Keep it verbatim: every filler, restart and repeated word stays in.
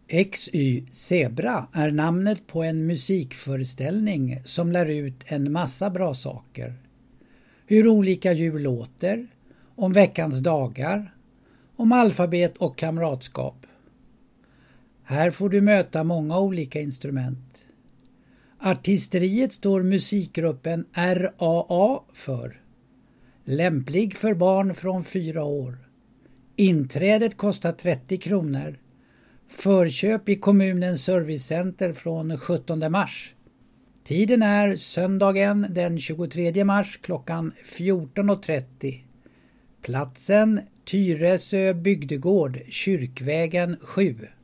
X Y Zebra är namnet på en musikföreställning som lär ut en massa bra saker. Hur olika djur låter, om veckans dagar, om alfabet och kamratskap. Här får du möta många olika instrument. Artisteriet står musikgruppen R A A för. Lämplig för barn från fyra år. Inträdet kostar trettio kronor. Förköp i kommunens servicecenter från sjuttonde mars. Tiden är söndagen den tjugotredje mars klockan fjorton och trettio. Platsen Tyresö bygdegård, Kyrkvägen sju.